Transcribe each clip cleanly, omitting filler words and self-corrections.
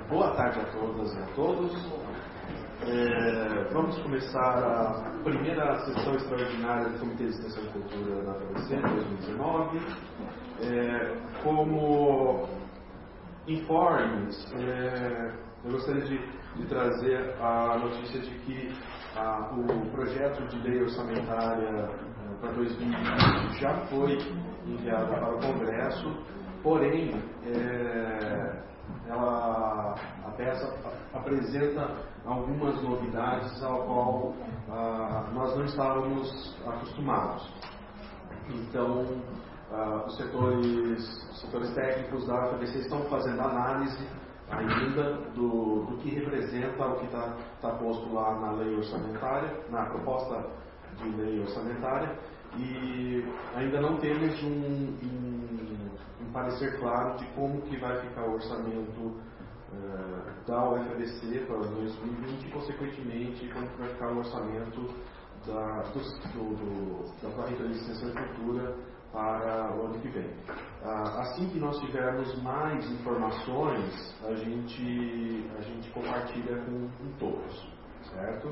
Boa tarde a todas e a todos. Vamos começar a primeira sessão extraordinária do Comitê de Extensão de Cultura da FABC de 2019. Como informes, eu gostaria de trazer a notícia de que o projeto de lei orçamentária para 2020 já foi enviado para o Congresso, porém, a peça apresenta algumas novidades ao qual nós não estávamos acostumados. Então, os setores técnicos da FABC estão fazendo análise ainda do que representa o que está posto lá na lei orçamentária, na proposta de lei orçamentária, e ainda não temos um parecer claro de como que vai ficar o orçamento da UFABC para 2020 e, consequentemente, como que vai ficar o orçamento da Corretoria de Extensão e Cultura para o ano que vem. Assim que nós tivermos mais informações, a gente compartilha com todos, certo?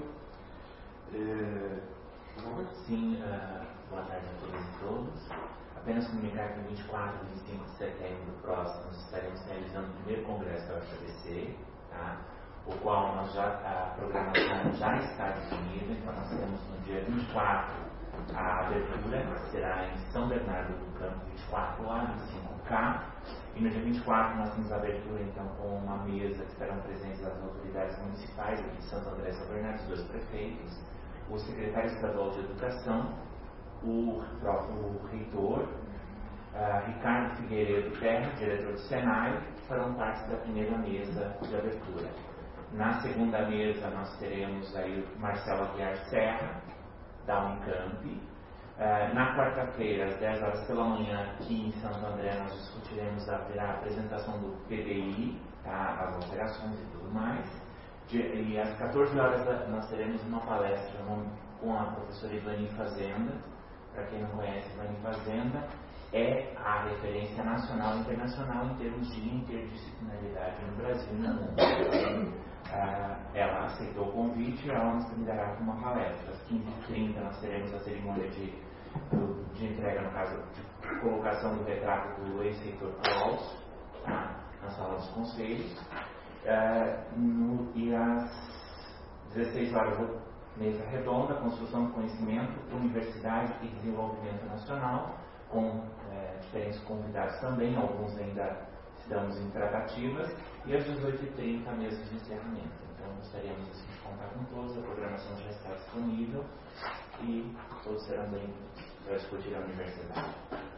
Sim, boa tarde a todas e todos. Apenas comunicar que 24 e 25 de setembro próximos estaremos realizando o primeiro congresso da UFABC, tá? O qual a programação já está definida. Então nós temos no dia 24 a abertura, que será em São Bernardo do Campo, 24 lá no 5K, e no dia 24 nós temos a abertura então com uma mesa que estarão presentes as autoridades municipais aqui de Santo André e São Bernardo, os dois prefeitos, o secretário estadual de Educação, o reitor, Ricardo Figueiredo Terra, diretor do Senai, farão parte da primeira mesa de abertura. Na segunda mesa nós teremos aí o Marcelo Aguiar Serra, da Unicamp. Na quarta-feira, às 10 horas pela manhã, aqui em Santo André, nós discutiremos a apresentação do PDI, tá, as alterações e tudo mais. E às 14 horas nós teremos uma palestra com a professora Ivani Fazenda. Para quem não conhece, Ivani Fazenda é a referência nacional e internacional em termos de interdisciplinaridade no Brasil e no mundo. Ela aceitou o convite e ela nos brindará com uma palestra. Às 15h30 nós teremos a cerimônia de entrega, no caso, de colocação do retrato do ex-reitor Klaus, tá, na sala dos conselhos. E às 16 horas, mesa redonda, construção do conhecimento, universidade e desenvolvimento nacional, com diferentes convidados também, alguns ainda estamos em tratativas, e às 18h30 mesa de encerramento. Então gostaríamos assim, de contar com todos, a programação já está disponível e todos serão bem-vindos para discutir a universidade.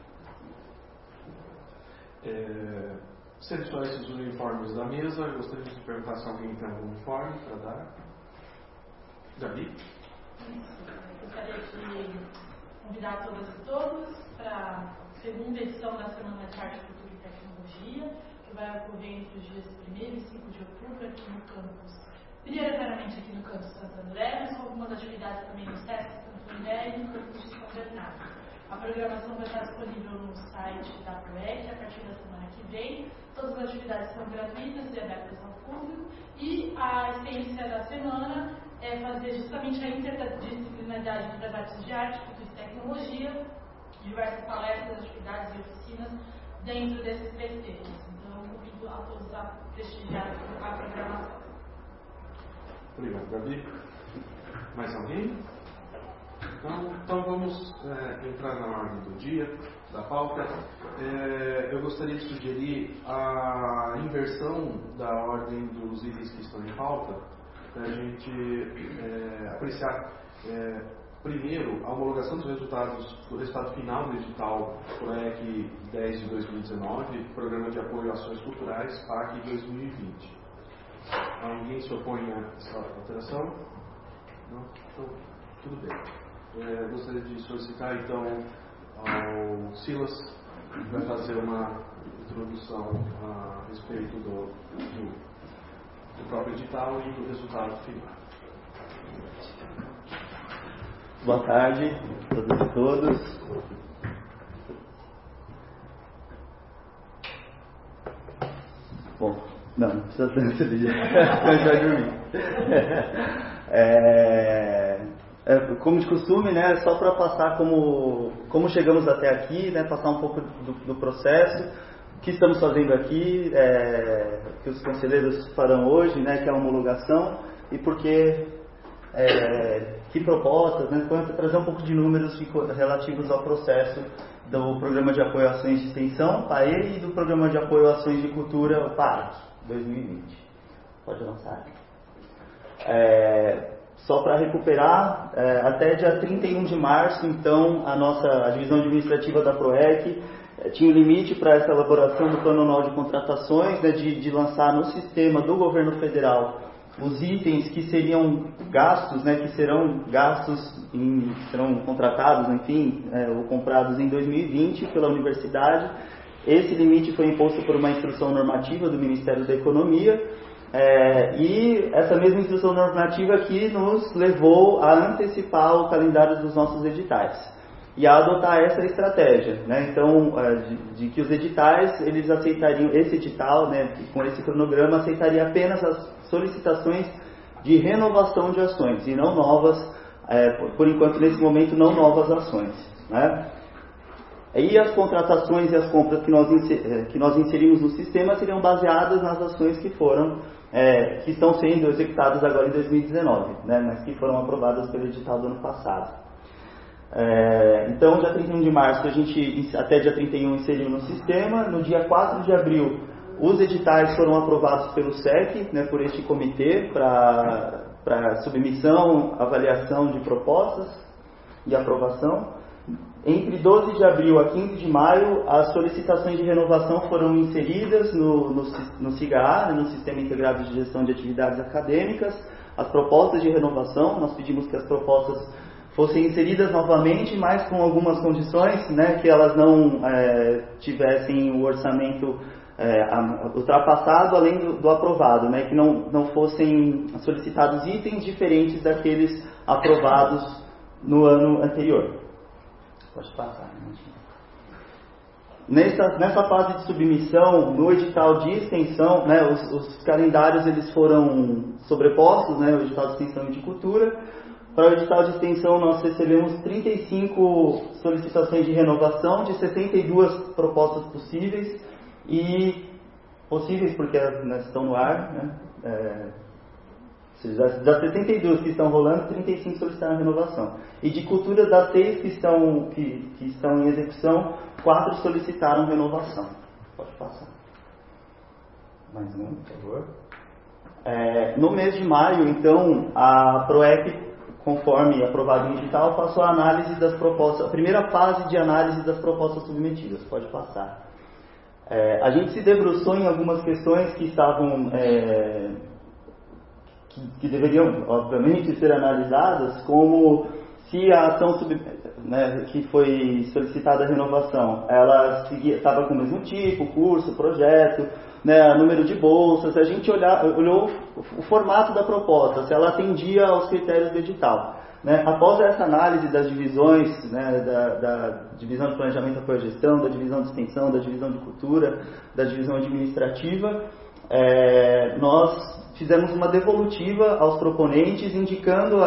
Sendo só esses uniformes da mesa, eu gostaria de perguntar se alguém tem algum uniforme para dar. Gabi? Eu gostaria de convidar todas e todos para a segunda edição da Semana de Arte, Cultura e Tecnologia, que vai ocorrer entre os dias 1º e 5 de outubro aqui no campus, prioritariamente aqui no campus Santo André, mas com algumas atividades também no SESC Santo André e no campus de São Bernardo. A programação vai estar disponível no site da PROEC a partir da semana que vem. Todas as atividades são gratuitas e abertas ao público, e a essência da semana é fazer justamente a interdisciplinaridade entre as artes de arte, cultura e tecnologia, diversas palestras, atividades e oficinas dentro desses 3 temas. Então, eu convido a todos a prestigiar a programação. Obrigado, Gabi. Mais alguém? Então vamos entrar na ordem do dia, da pauta. Eu gostaria de sugerir a inversão da ordem dos itens que estão em pauta, para a gente apreciar primeiro a homologação dos resultados do resultado final do edital PROEC 10 de 2019, Programa de Apoio a Ações Culturais, PAC 2020. Alguém se opõe a essa alteração? Não? Então, tudo bem. Gostaria de solicitar então ao Silas, que vai fazer uma introdução a respeito do próprio edital e do resultado final. Boa tarde a todas e todos. Bom, Não precisa tanto de vai dormir. Como de costume, né, só para passar como chegamos até aqui, né, passar um pouco do processo, o que estamos fazendo aqui, que os conselheiros farão hoje, né, que é a homologação, e porque, que propostas, né, trazer um pouco de números relativos ao processo do Programa de Apoio a Ações de Extensão, PAE, e do Programa de Apoio a Ações de Cultura, o PAAC, 2020. Pode lançar. Só para recuperar, até dia 31 de março, então, a divisão administrativa da PROEC tinha um limite para essa elaboração do Plano Anual de Contratações, né, de lançar no sistema do governo federal os itens que seriam gastos, né, que serão gastos, serão contratados, enfim, ou comprados em 2020 pela universidade. Esse limite foi imposto por uma instrução normativa do Ministério da Economia, e essa mesma instrução normativa que nos levou a antecipar o calendário dos nossos editais e a adotar essa estratégia, né? Então, de que os editais, eles aceitariam, esse edital, né, com esse cronograma, aceitaria apenas as solicitações de renovação de ações e não novas, por enquanto, nesse momento, não novas ações, né? E as contratações e as compras que nós inserimos no sistema seriam baseadas nas ações que estão sendo executadas agora em 2019, né, mas que foram aprovadas pelo edital do ano passado. Então, dia 31 de março, até dia 31 inseriu no sistema. No dia 4 de abril, os editais foram aprovados pelo SEC, né, por este comitê, para submissão, avaliação de propostas e aprovação. Entre 12 de abril a 15 de maio, as solicitações de renovação foram inseridas no SIGA, no Sistema Integrado de Gestão de Atividades Acadêmicas. As propostas de renovação, nós pedimos que as propostas fossem inseridas novamente, mas com algumas condições, né, que elas não tivessem o orçamento ultrapassado além do aprovado, né, que não fossem solicitados itens diferentes daqueles aprovados no ano anterior. Pode passar, né? Nessa fase de submissão, no edital de extensão, né, os calendários eles foram sobrepostos, né, o edital de extensão e de cultura. Para o edital de extensão, nós recebemos 35 solicitações de renovação, de 62 propostas possíveis, porque elas estão no ar, né? Das 62 que estão rolando, 35 solicitaram renovação. E de cultura, das 6 que estão em execução, 4 solicitaram renovação. Pode passar. Mais um, por favor. No mês de maio, então, a PROEC, conforme aprovado no edital, passou a análise das propostas, a primeira fase de análise das propostas submetidas. Pode passar. A gente se debruçou em algumas questões que estavam, que deveriam, obviamente, ser analisadas, como se a ação que foi solicitada a renovação, ela estava com o mesmo tipo, curso, projeto, né, número de bolsas. A gente olhou o formato da proposta, se ela atendia aos critérios do edital. Né? Após essa análise das divisões, né, da divisão de planejamento e apoio à gestão, da divisão de extensão, da divisão de cultura, da divisão administrativa, nós fizemos uma devolutiva aos proponentes, indicando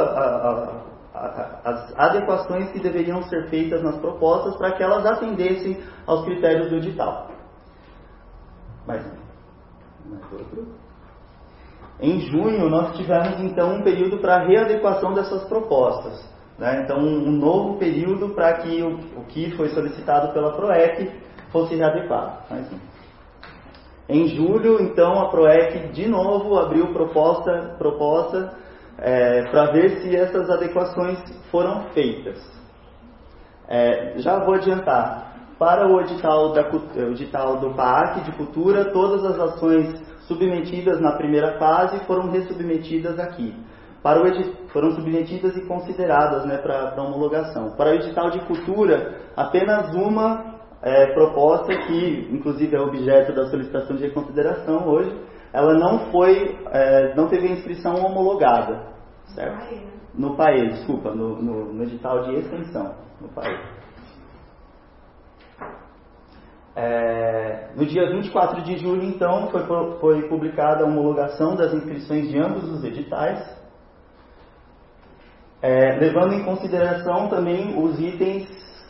as adequações que deveriam ser feitas nas propostas para que elas atendessem aos critérios do edital. Mais outro. Em junho, nós tivemos, então, um período para readequação dessas propostas. Né? Então, um novo período para que o que foi solicitado pela PROEC fosse readequado. Em julho, então, a PROEC, de novo, abriu proposta para ver se essas adequações foram feitas. Já vou adiantar. Para o edital do PAAC de cultura, todas as ações submetidas na primeira fase foram ressubmetidas aqui. Foram submetidas e consideradas, né, para homologação. Para o edital de cultura, apenas uma proposta, que inclusive é objeto da solicitação de reconsideração hoje, ela não teve a inscrição homologada. Certo? No PAE, desculpa, no edital de extensão, no PAE. No dia 24 de julho, então, foi publicada a homologação das inscrições de ambos os editais, levando em consideração também os itens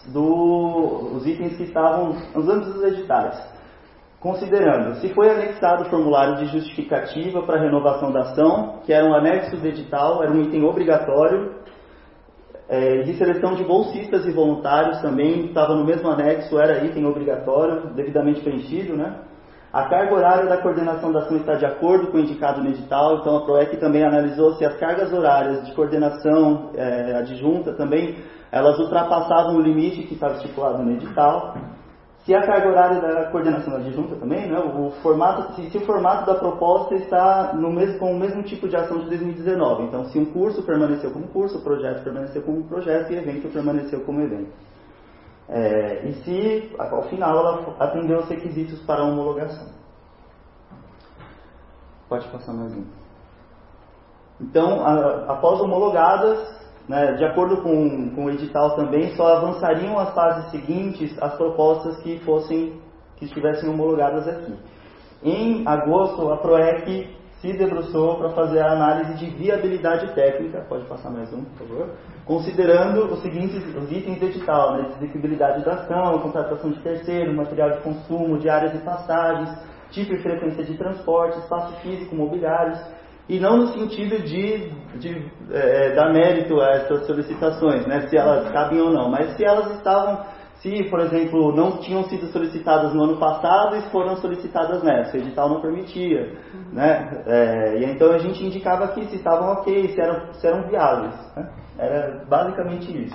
que estavam nos ambos os editais. Considerando, se foi anexado o formulário de justificativa para renovação da ação, que era um anexo do edital, era um item obrigatório, de seleção de bolsistas e voluntários também, estava no mesmo anexo, era item obrigatório, devidamente preenchido, né? A carga horária da coordenação da ação está de acordo com o indicado no edital, então a PROEC também analisou se as cargas horárias de coordenação adjunta também, elas ultrapassavam o limite que estava estipulado no edital. Se a carga horária da coordenação adjunta também, né, se o formato da proposta está com o mesmo tipo de ação de 2019. Então, se um curso permaneceu como curso, o projeto permaneceu como projeto e o evento permaneceu como evento. E se, ao final, ela atendeu os requisitos para a homologação. Pode passar mais um. Então, após homologadas, né, de acordo com o edital também, só avançariam as fases seguintes as propostas que estivessem homologadas aqui. Em agosto, a PROEC se debruçou para fazer a análise de viabilidade técnica, pode passar mais um, por favor, considerando os itens do edital, né, execuibilidade da ação, contratação de terceiro, material de consumo, diárias e passagens, tipo e frequência de transporte, espaço físico, mobiliários, e não no sentido de dar mérito a essas solicitações, né, se elas cabem ou não, mas se, por exemplo, não tinham sido solicitadas no ano passado e foram solicitadas nessa, o edital não permitia, né, e então a gente indicava aqui se estavam ok, se eram viáveis, né, era basicamente isso.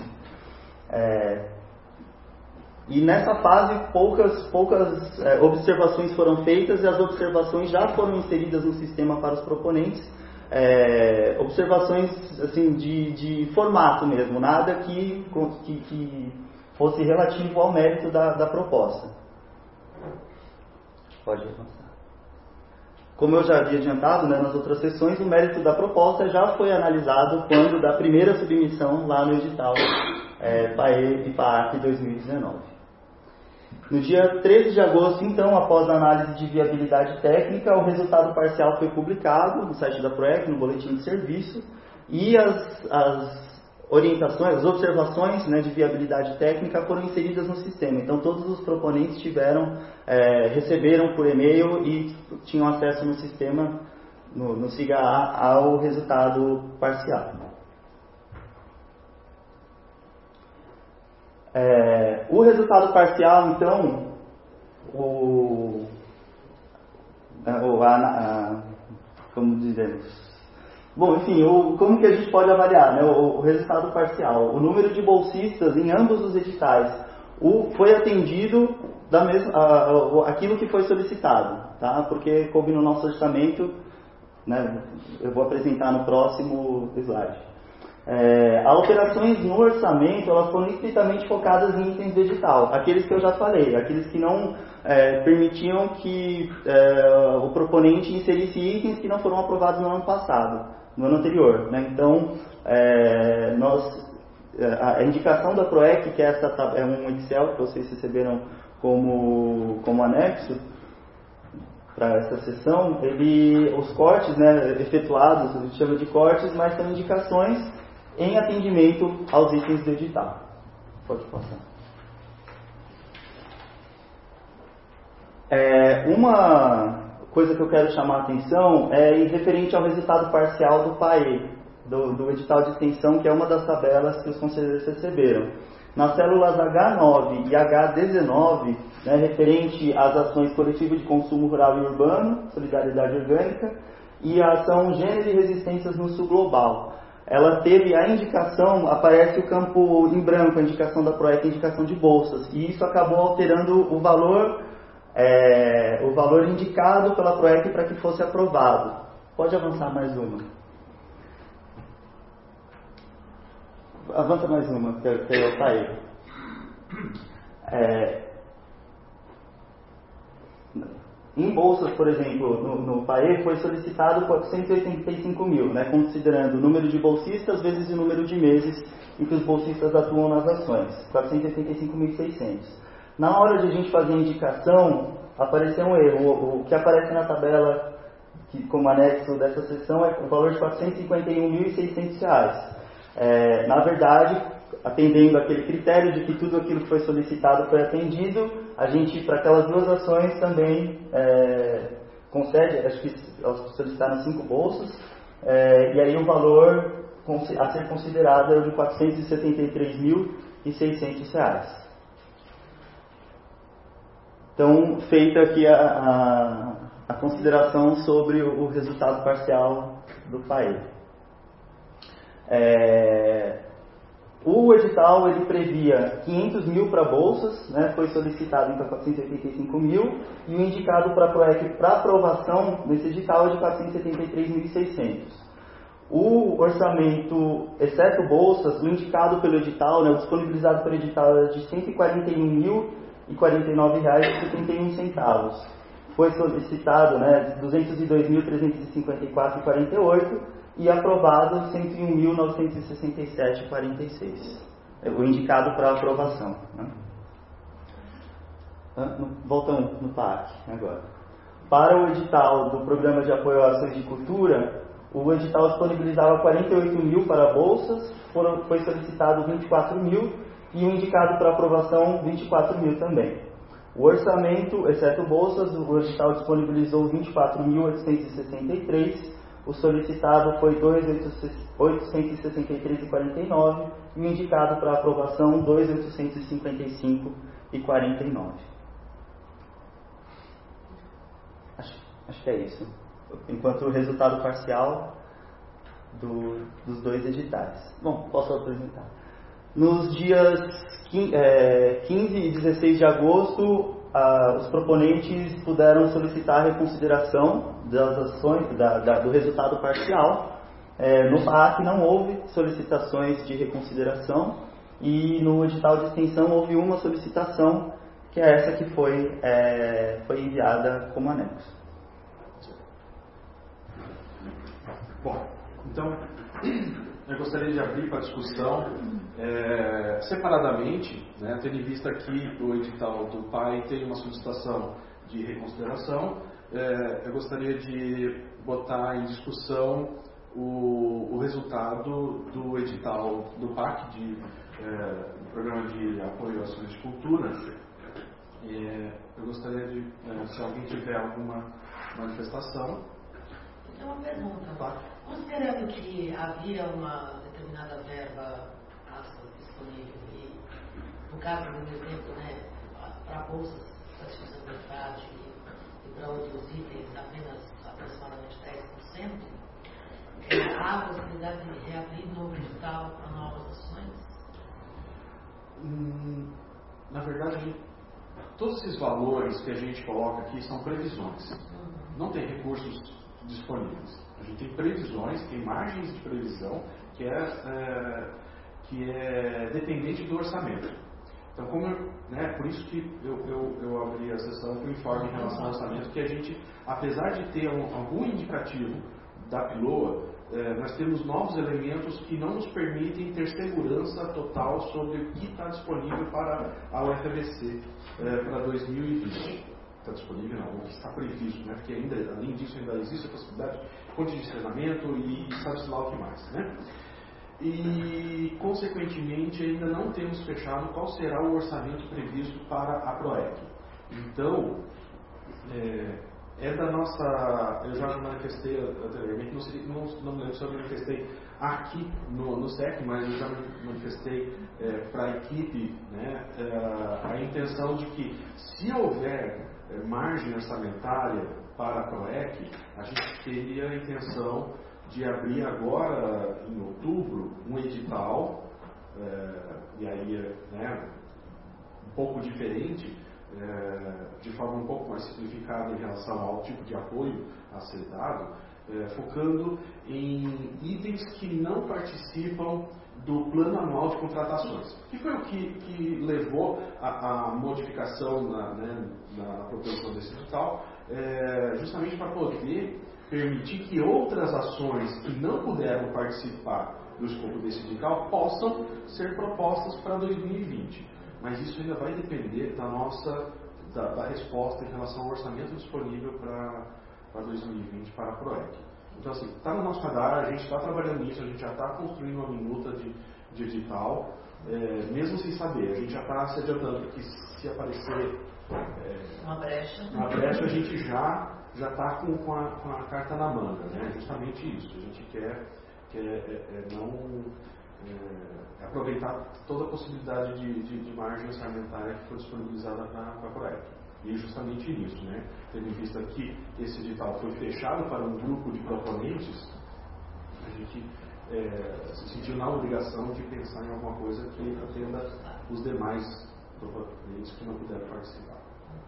E nessa fase poucas observações foram feitas e as observações já foram inseridas no sistema para os proponentes, observações assim, de formato mesmo, nada que fosse relativo ao mérito da proposta. Pode avançar. Como eu já havia adiantado, né, nas outras sessões, o mérito da proposta já foi analisado quando da primeira submissão lá no edital PAE e PAAC 2019. No dia 13 de agosto, então, após a análise de viabilidade técnica, o resultado parcial foi publicado no site da PROEC, no boletim de serviço, e as orientações, as observações, né, de viabilidade técnica foram inseridas no sistema. Então, todos os proponentes receberam por e-mail e tinham acesso no sistema, no SIGA-A, ao resultado parcial. O resultado parcial, então, como dizemos? Bom, enfim, como que a gente pode avaliar, né, o resultado parcial? O número de bolsistas em ambos os editais foi atendido aquilo que foi solicitado, tá? Porque coube no nosso orçamento, né, eu vou apresentar no próximo slide. Alterações no orçamento, elas foram estritamente focadas em itens do edital, aqueles que eu já falei, aqueles que não permitiam que o proponente inserisse itens que não foram aprovados no ano passado, no ano anterior, né? Então, a indicação da PROEC, que é um Excel que vocês receberam como anexo para essa sessão, os cortes, né, efetuados, a gente chama de cortes, mas são indicações em atendimento aos itens do edital. Pode passar. Uma coisa que eu quero chamar a atenção é referente ao resultado parcial do PAE, do edital de extensão, que é uma das tabelas que os conselheiros receberam. Nas células H9 e H19, né, referente às ações coletivas de consumo rural e urbano, solidariedade orgânica, e a ação gênero e resistências no sul global. Ela teve a indicação, aparece o campo em branco, a indicação da PROEC, a indicação de bolsas, e isso acabou alterando o valor indicado pela PROEC para que fosse aprovado. Pode avançar mais uma. Avança mais uma, que eu saí. Em bolsas, por exemplo, no PAE foi solicitado 485 mil, né, considerando o número de bolsistas vezes o número de meses em que os bolsistas atuam nas ações, 485.600. Na hora de a gente fazer a indicação, apareceu um erro. O que aparece na tabela como anexo dessa seção é o valor de R$ 451.600. Na verdade, atendendo aquele critério de que tudo aquilo que foi solicitado foi atendido, a gente, para aquelas duas ações, também concede, acho que solicitaram 5 bolsas, e aí o valor a ser considerado é de R$ 473.600. Então, feita aqui a consideração sobre o resultado parcial do PAE. O edital ele previa 500 mil para bolsas, né, foi solicitado então 485 mil, e o indicado para PROEC para aprovação nesse edital é de 473.600. O orçamento, exceto bolsas, o indicado pelo edital, né, o disponibilizado pelo edital é de R$ 141.049,71. Foi solicitado, né, 202.354,48 e aprovado 101.967,46. O indicado para aprovação. Né? Voltamos no PAC agora. Para o edital do Programa de Apoio a Ações de Cultura, o edital disponibilizava 48 mil para bolsas, foi solicitado 24 mil e o indicado para aprovação 24 mil também. O orçamento, exceto bolsas, o edital disponibilizou 24.863, o solicitado foi 2.863,49 e o indicado para aprovação 2.855,49. Acho que é isso. Enquanto o resultado parcial dos dois editais. Bom, posso apresentar. Nos dias 15 e 16 de agosto, os proponentes puderam solicitar a reconsideração das ações, do resultado parcial. No PAC não houve solicitações de reconsideração e no edital de extensão houve uma solicitação, que é essa que foi enviada como anexo. Bom, então eu gostaria de abrir para discussão separadamente, né, tendo em vista que o edital do PAI tem uma solicitação de reconsideração, eu gostaria de botar em discussão o resultado do edital do PAC, do Programa de Apoio a Ações de Cultura. Eu gostaria de, se alguém tiver alguma manifestação. É uma pergunta. Tá. Considerando que havia uma determinada verba disponível e, no caso do exemplo, né, para bolsas para sustentabilidade e para outros itens apenas aproximadamente 10%, há a possibilidade de reabrir novo edital para novas ações? Na verdade, todos esses valores que a gente coloca aqui são previsões. Não tem recursos disponíveis. A gente tem previsões, tem margens de previsão que é dependente do orçamento. Então, por isso que eu abri a sessão com o informe em relação ao orçamento, que a gente, apesar de ter algum indicativo da PILOA, nós temos novos elementos que não nos permitem ter segurança total sobre o que está disponível para a UFABC para 2020. Está disponível, não, o que está previsto, né? Porque ainda, além disso, ainda existe a possibilidade de condicionamento e sabe-se lá o que mais, né? E, consequentemente, ainda não temos fechado qual será o orçamento previsto para a PROEC. Então, da nossa... Eu já manifestei anteriormente, não me lembro se eu manifestei aqui no SEC, mas eu já manifestei para a equipe, né, a intenção de que, se houver margem orçamentária para a PROEC, a gente teria a intenção de abrir agora, em outubro, um edital, e aí, né, um pouco diferente, de forma um pouco mais simplificada em relação ao tipo de apoio a ser dado, focando em itens que não participam do plano anual de contratações, que foi o que levou à modificação na proposição desse edital, justamente para poder permitir que outras ações que não puderam participar do escopo desse edital possam ser propostas para 2020. mas isso ainda vai depender da resposta em relação ao orçamento disponível para 2020 para a PROEC. Então, assim, está no nosso radar, a gente está trabalhando nisso, a gente já está construindo uma minuta de edital, mesmo sem saber, a gente já está se adiantando que se aparecer uma brecha, a gente já está com a carta na manga, né? Justamente isso, a gente quer aproveitar toda a possibilidade de margem orçamentária que foi disponibilizada para a PROEC. E justamente nisso, né? Tendo em vista que esse edital foi fechado para um grupo de proponentes, a gente se sentiu na obrigação de pensar em alguma coisa que atenda os demais proponentes que não puderam participar.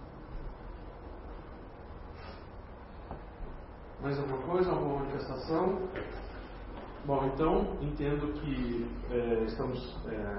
Mais alguma coisa? Alguma manifestação? Bom, então, entendo que estamos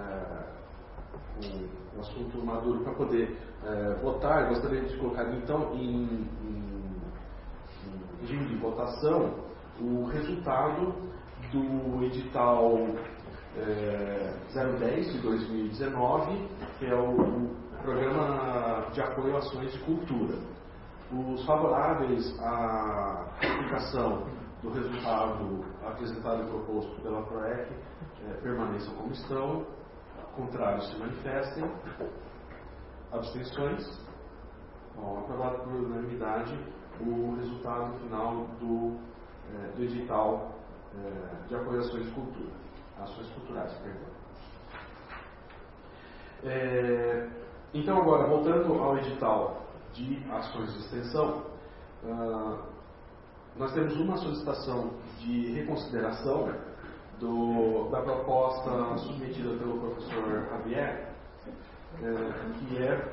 com o assunto maduro para poder votar. Eu gostaria de colocar, então, em regime de votação o resultado do edital 010 de 2019, que é o Programa de Apoio a Ações de Cultura. Os favoráveis à aplicação do resultado apresentado e proposto pela PROEC permaneçam como estão, contrários se manifestem, abstenções. Bom, aprovado por unanimidade o resultado final do edital de apoio a ações de cultura, ações culturais, perdão. Então, agora, voltando ao edital de ações de extensão, nós temos uma solicitação de reconsideração da proposta submetida pelo professor Javier, que é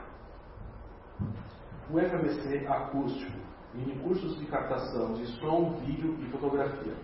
o FABC acústico, mini cursos de captação de som, vídeo e fotografia.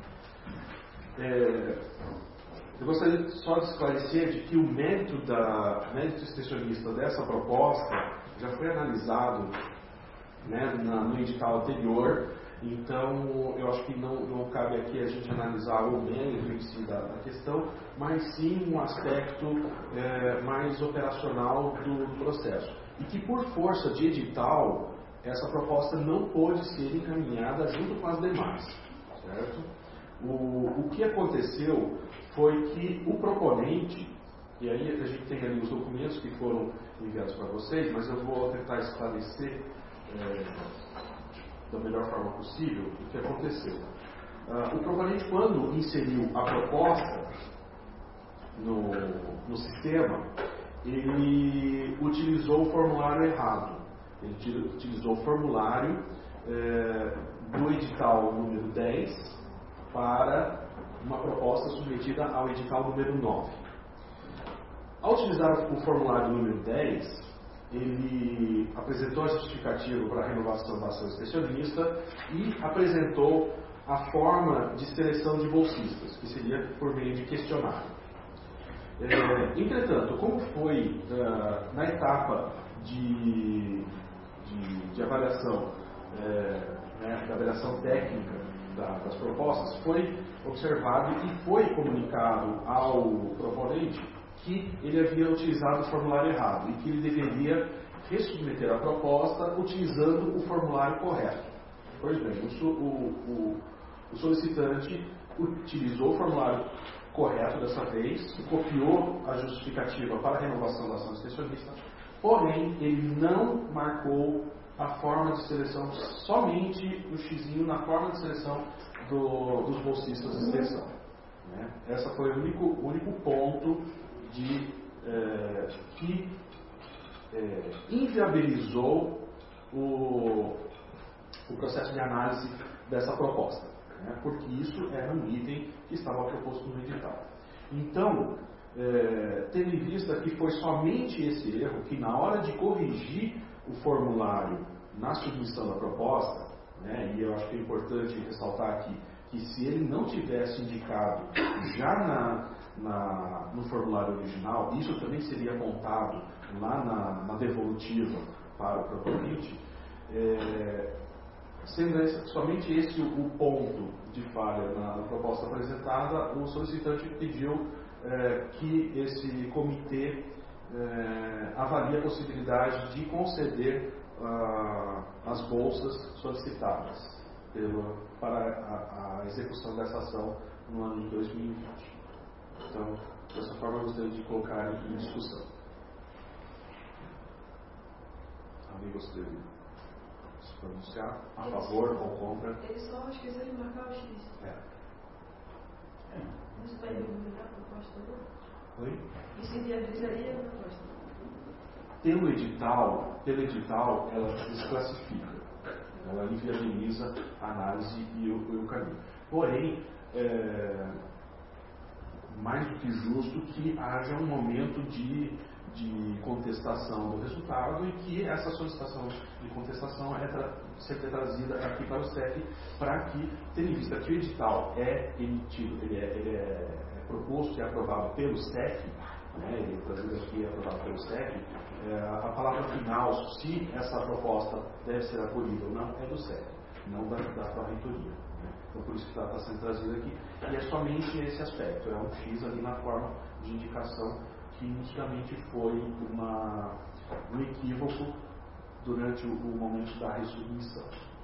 Eu gostaria só de esclarecer de que o mérito extensionista dessa proposta já foi analisado, né, no edital anterior, então eu acho que não cabe aqui a gente analisar o mérito em si da questão, mas sim um aspecto mais operacional do processo. E que por força de edital, essa proposta não pôde ser encaminhada junto com as demais, certo? O que aconteceu foi que o proponente, e aí a gente tem ali os documentos que foram enviados para vocês, mas eu vou tentar esclarecer da melhor forma possível o que aconteceu. O proponente, quando inseriu a proposta no sistema, ele utilizou o formulário errado. Ele utilizou o formulário do edital número 10 para uma proposta submetida ao edital número 9. Ao utilizar o formulário número 10, ele apresentou a justificativa para a renovação da ação extensionista e apresentou a forma de seleção de bolsistas, que seria por meio de questionário. Entretanto, como foi na etapa de avaliação, da avaliação técnica das propostas, foi observado e foi comunicado ao proponente que ele havia utilizado o formulário errado e que ele deveria resubmeter a proposta utilizando o formulário correto. Pois bem, o solicitante utilizou o formulário correto dessa vez, copiou a justificativa para a renovação da ação extensionista, porém ele não marcou a forma de seleção, somente o xizinho na forma de seleção dos bolsistas de extensão. Né? Essa foi o único ponto que inviabilizou o processo de análise dessa proposta, né? Porque isso era um item que estava proposto no edital. Então, tendo em vista que foi somente esse erro, que na hora de corrigir o formulário na submissão da proposta, né, e eu acho que é importante ressaltar aqui que se ele não tivesse indicado já no formulário original, isso também seria apontado lá na devolutiva para o proponente, sendo somente esse o ponto de falha na proposta apresentada, o solicitante pediu que esse comitê avalia a possibilidade de conceder as bolsas solicitadas para a execução dessa ação no ano de 2020. Então, dessa forma, eu gostaria de colocar em discussão. Alguém gostaria de se pronunciar a favor ou contra? Ele só esqueceu de marcar o X. Isso vai inviabilizar a proposta dele? Oi? Isso inviabilizaria a proposta. Pelo edital, ela desclassifica. Ela inviabiliza a análise e o caminho. Porém, mais do que justo que haja um momento de contestação do resultado e que essa solicitação de contestação sempre é trazida aqui para o STF, para que, tendo em vista que o edital é emitido, ele é proposto e aprovado pelo STF, ele é trazido aqui e aprovado pelo STF, a palavra final, se essa proposta deve ser acolhida ou não, é do STF, não da Pró-Reitoria. Então, por isso que está sendo trazido aqui. E é somente esse aspecto, é um X ali na forma de indicação que inicialmente foi um equívoco durante o momento da resubmissão.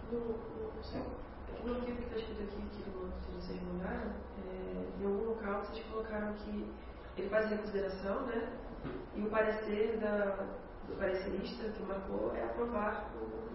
No arquivo que está escrito aqui, que vocês mandaram, em algum local vocês colocaram que ele faz reconsideração, né? E o parecer do parecerista que marcou é aprovar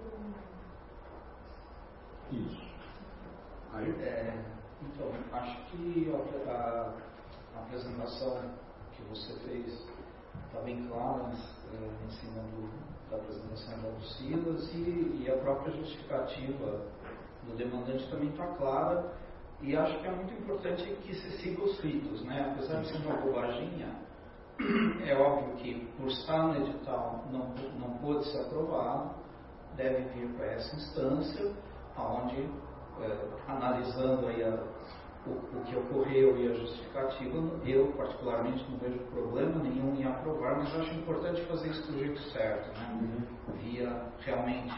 Isso. Aí? Então, acho que a apresentação que você fez está bem clara em cima da apresentação da Silas e a própria justificativa do demandante também está clara, e acho que é muito importante que se siga os ritos, né? Apesar de ser uma bobaginha, é óbvio que por estar no edital não pôde ser aprovado, deve vir para essa instância, onde, analisando aí o que ocorreu e a justificativa, eu particularmente não vejo problema nenhum em aprovar, mas acho importante fazer isso do jeito certo, né? Via realmente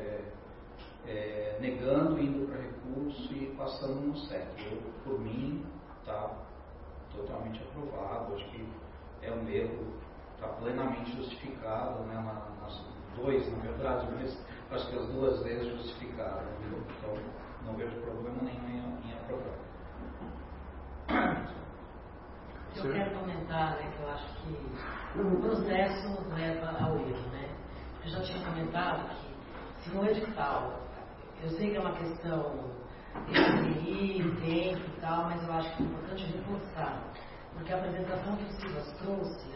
negando, indo para recurso e passando no SEC. Eu, por mim, está totalmente aprovado, acho que é um erro, está plenamente justificado, né? Nas dois, na verdade, mas acho que as duas vezes justificado, então não vejo problema nenhum em aprovar. Eu quero comentar, né, que eu acho que o processo nos leva ao erro, né? Eu já tinha comentado que se no edital, eu sei que é uma questão de tempo e tal, mas eu acho que é importante reforçar, porque a apresentação que o Silas trouxe,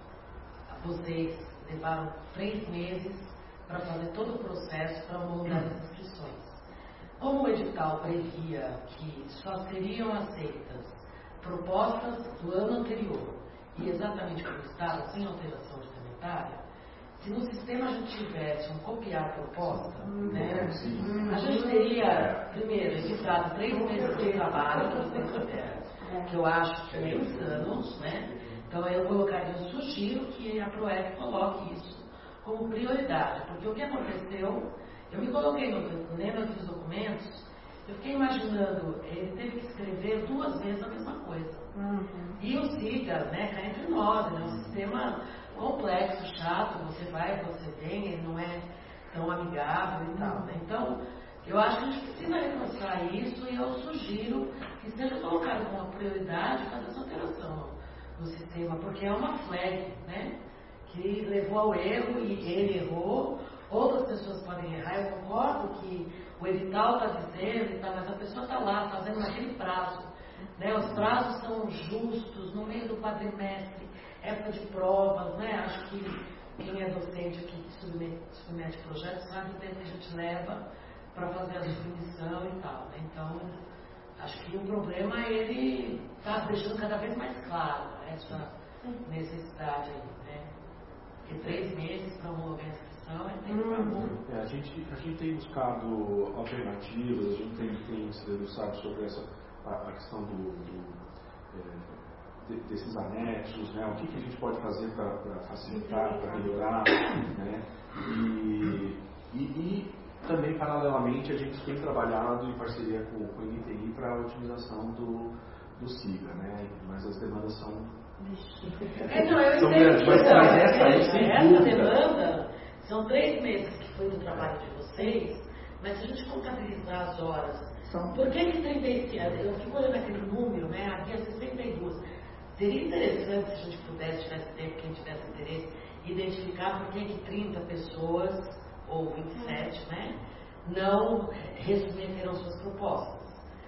vocês levaram 3 meses para fazer todo o processo para homologar as inscrições. Como o edital previa que só seriam aceitas propostas do ano anterior e exatamente como estava, sem alteração orçamentária, se no sistema a gente tivesse um copiar proposta, né, a gente teria, primeiro, evitado 3 meses de trabalho que vocês tiveram, que eu acho que é insano, né? Então eu sugiro que a PROEC coloque isso como prioridade, porque o que aconteceu, eu me coloquei lendo aqui os documentos, eu fiquei imaginando, ele teve que escrever 2 vezes a mesma coisa. E o SIGA, né, cá entre nós, é um sistema complexo, chato, você vai, você vem, ele não é tão amigável e tal, né? Então, eu acho que a gente precisa reforçar isso e eu sugiro que seja colocado como prioridade fazer essa alteração no sistema, porque é uma flag, né, que levou ao erro e ele errou, outras pessoas podem errar, eu concordo que o edital está dizendo, mas a pessoa está lá fazendo naquele prazo, né? Os prazos são justos, no meio do quadrimestre, época de provas, né? Acho que quem é docente aqui que submete projetos sabe o tempo que a gente leva para fazer a submissão e tal, né? Então, acho que o problema ele está deixando cada vez mais claro essa necessidade aí, né? Porque 3 meses para homologar a inscrição é tempo para muito. A gente tem buscado alternativas, a gente tem se debruçado sobre a questão desses anexos, né? O que a gente pode fazer para facilitar, para melhorar, né? E também, paralelamente, a gente tem trabalhado em parceria com o NTI para a otimização do SIGA, né? Mas as demandas são Não, eu São entendo. grandes, mas essa aí, sem Essa dúvida. demanda, são 3 meses que foi do trabalho de vocês, mas se a gente contabilizar as horas, por que 35? Eu fico olhando aquele número, né? Havia 62. Seria interessante se a gente pudesse, tivesse tempo, quem tivesse interesse, identificar por que 30 pessoas, ou 27, né, não resubmeteram suas propostas.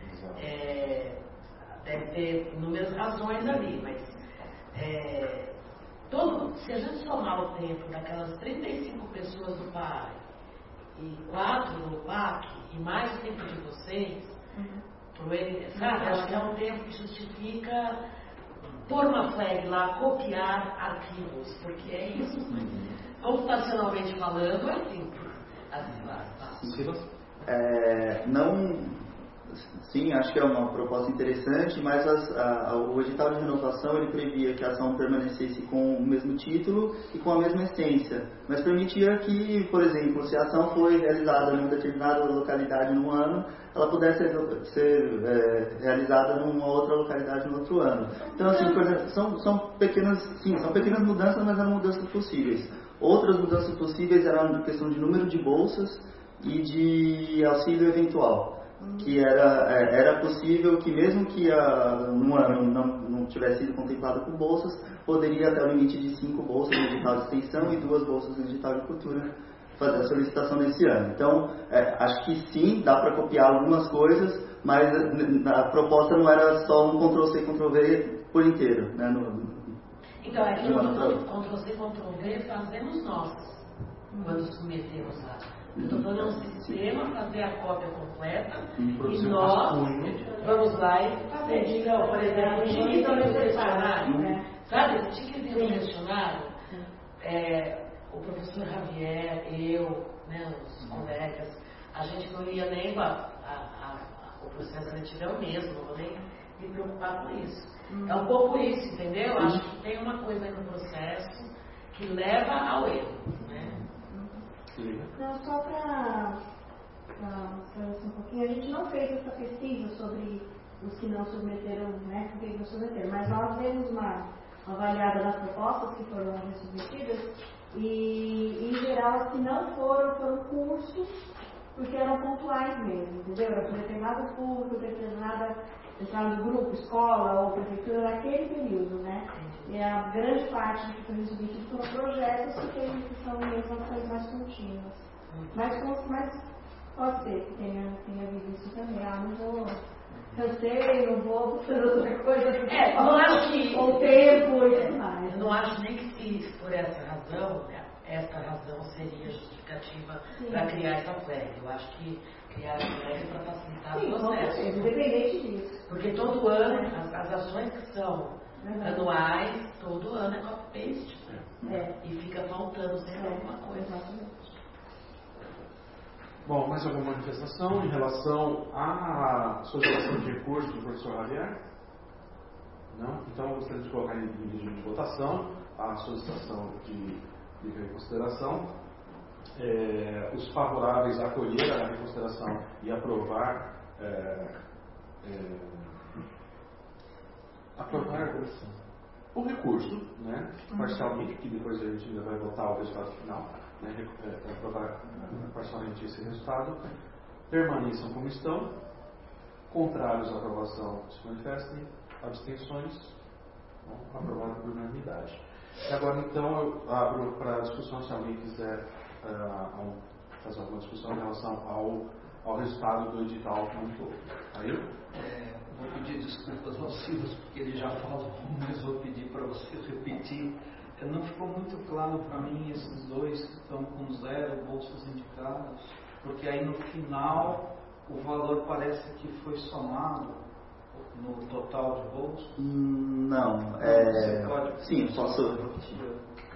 Deve ter inúmeras razões ali, mas se a gente somar o tempo daquelas 35 pessoas do PAI e 4 no PAC, e mais o tempo de vocês, sabe? Acho que é um tempo que justifica pôr uma flag lá, copiar arquivos, porque é isso. Computacionalmente falando, é simples. Sim, acho que é uma proposta interessante, mas o edital de renovação ele previa que a ação permanecesse com o mesmo título e com a mesma essência, mas permitia que, por exemplo, se a ação foi realizada em uma determinada localidade num ano, ela pudesse ser realizada numa outra localidade no outro ano. Então, assim, por exemplo, são pequenas mudanças, mas eram mudanças possíveis. Outras mudanças possíveis eram questão de número de bolsas e de auxílio eventual, que era possível que mesmo que num ano não tivesse sido contemplado com bolsas, poderia até o limite de 5 bolsas no edital de extensão e 2 bolsas no edital de cultura fazer a solicitação nesse ano. Então, acho que sim, dá para copiar algumas coisas, mas a proposta não era só um Ctrl-C, Ctrl-V por inteiro, né? Então, é que o Ctrl-C, Ctrl-V fazemos nós, quando submetemos lá. Eu estou falando um sistema, fazer a cópia completa, e nós vamos lá e fazer. Então, por exemplo, tinha que ter um questionário, sabe? Tinha que ter um questionário, o professor Javier, eu, né, os colegas, a gente não ia nem o processo seletivo é o mesmo, não vou nem me preocupar com isso. É um pouco isso, entendeu? Acho que tem uma coisa aí no processo que leva ao erro, né? Não, só para um pouquinho, a gente não fez essa pesquisa sobre os que não submeteram, né, que não submeteram, mas nós demos uma avaliada das propostas que foram submetidas e, em geral, as que não foram cursos, porque eram pontuais mesmo, entendeu? Era para determinado curso, determinada do grupo, escola ou prefeitura naquele período, né? E a grande parte do que foi submetido foram projetos que são mesmo ações mais contínuas. Mas pode ser que tenha havido isso também. Não vou, cansei, não vou fazer outra coisa. Não acho que. O tempo e tudo mais. Eu não acho nem que se por essa razão seria justificativa para criar essa flag. Eu acho que criar a flag para facilitar o processo. Independente disso. Porque todo ano, as ações que são anuais, todo ano é copy-paste. E fica faltando sempre alguma coisa. Bom, mais alguma manifestação em relação à solicitação de recurso do professor Javier? Não? Então eu gostaria de colocar em regime de votação a solicitação de reconsideração. Os favoráveis a acolher a reconsideração e aprovar o recurso, né, parcialmente, que depois a gente ainda vai votar o resultado final, né, aprovar parcialmente esse resultado, permaneçam como estão, contrários à aprovação se manifestem, abstenções, aprovado por unanimidade. E agora então eu abro para discussão se alguém quiser fazer alguma discussão em relação ao resultado do edital como um todo. Aí vou pedir desculpas ao Silas, porque ele já falou, mas vou pedir para você repetir. Não ficou muito claro para mim esses dois que estão com 0 bolsas indicadas, porque aí no final o valor parece que foi somado no total de bolsas. Não, você pode... Sim, posso repetir.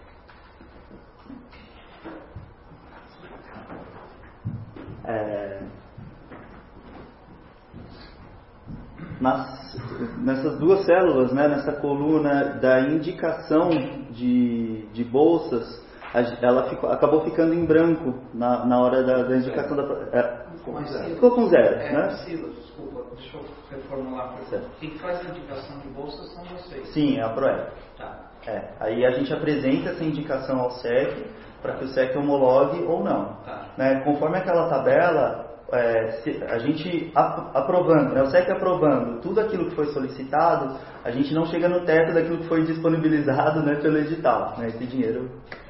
Nessas duas células, né, nessa coluna da indicação de bolsas, ela acabou ficando em branco na hora da indicação da... Ficou com 0, né? Silas, desculpa, deixa eu reformular. Quem faz a indicação de bolsa são vocês. Sim, é a PROEC. Tá. Aí a gente apresenta essa indicação ao SEC para que o SEC homologue ou não. Tá. Né? Conforme aquela tabela, a gente aprovando, né? O SEC aprovando tudo aquilo que foi solicitado, a gente não chega no teto daquilo que foi disponibilizado, né, pelo edital, né? Esse dinheiro.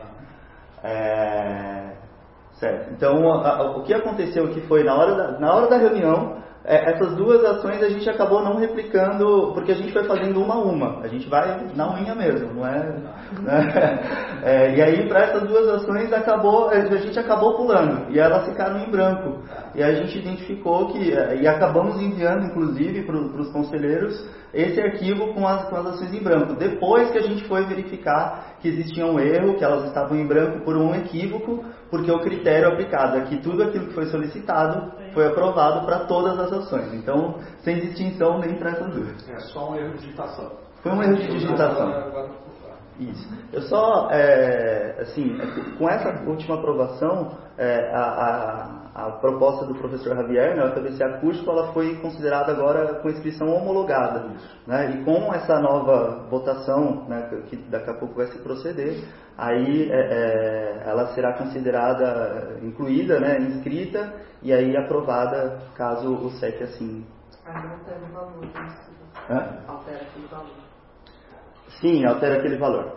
Certo. Então, o que aconteceu que foi na hora da reunião, essas duas ações a gente acabou não replicando, porque a gente foi fazendo uma a uma. A gente vai na unha mesmo, não é? Né? E aí, para essas duas ações, a gente acabou pulando. E elas ficaram em branco. E a gente identificou e acabamos enviando, inclusive, para os conselheiros, esse arquivo com as ações em branco. Depois que a gente foi verificar que existia um erro, que elas estavam em branco por um equívoco, porque o critério aplicado é que tudo aquilo que foi solicitado foi aprovado para todas as ações. Então, sem distinção nem para essas duas. É só um erro de digitação. Foi um erro de digitação. Isso. Eu só, com essa última aprovação, a proposta do professor Javier, né, o FABC acústico, ela foi considerada agora com inscrição homologada. Né, e com essa nova votação, né, que daqui a pouco vai se proceder, aí ela será considerada incluída, né, inscrita, e aí aprovada caso o SEC assim... Altera o valor. Altera aquele valor. Sim, altera aquele valor.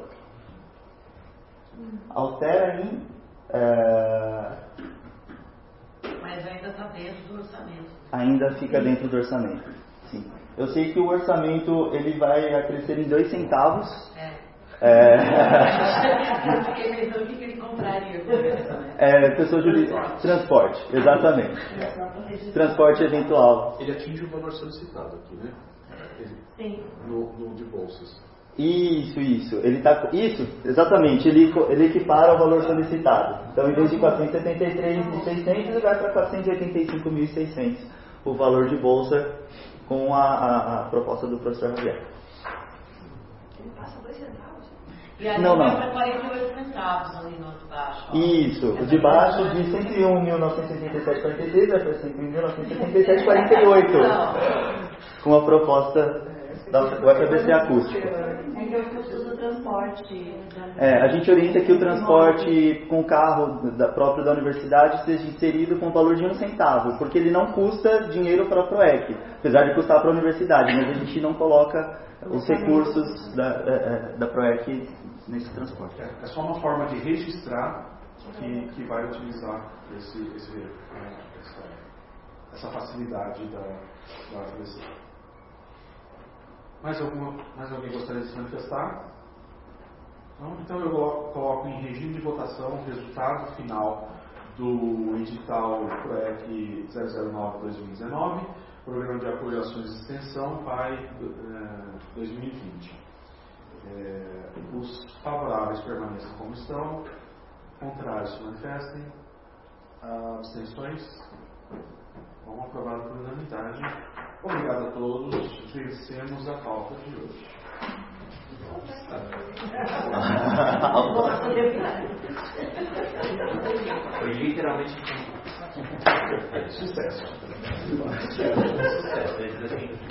Altera em... Mas ainda está dentro do orçamento. Ainda fica dentro do orçamento, sim. Eu sei que o orçamento ele vai crescer em 2 centavos. Eu fiquei pensando o que ele compraria com isso, né? Pessoa jurídica. Transporte, exatamente. Transporte eventual. Ele atinge o valor solicitado aqui, né? Sim. No de bolsas. Isso. Isso, exatamente. Ele equipara o valor solicitado. Então, em vez de 473.600, ele vai para 485.600 o valor de bolsa com a proposta do professor Javier. Ele passa 2 centavos? E ali Não. vai para 48 centavos ali no outro baixo. Ó. Isso, o de baixo de 101.987,46 vai para 101.977,48 com a proposta da UFABC acústico. É que eu custo do transporte. A gente orienta que o transporte com o carro próprio da universidade seja inserido com o valor de 1 centavo, porque ele não custa dinheiro para a PROEC, apesar de custar para a universidade, mas a gente não coloca os recursos da PROEC nesse transporte. É só uma forma de registrar que vai utilizar essa facilidade da UFABC. Mais alguém gostaria de se manifestar? Não? Então eu coloco em regime de votação o resultado final do edital PROEC 009-2019, Programa de Apoio a Ações de Extensão PAI 2020. Os favoráveis permaneçam como estão, contrários se manifestem, abstenções. Vamos aprovar por unanimidade. Obrigado a todos. Vencemos a pauta de hoje. Foi literalmente Sucesso. sucesso.